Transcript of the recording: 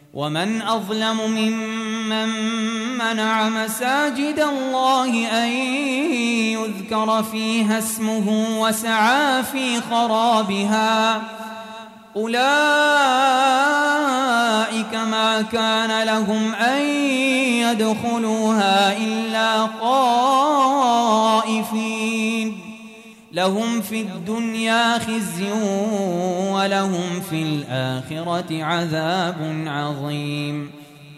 ومن أظلم ممن منع مساجد الله أن يذكر فيها اسمه وسعى في خرابها أولئك ما كان لهم أن يدخلوها إلا خائفين لهم في الدنيا خزي ولهم في الآخرة عذاب عظيم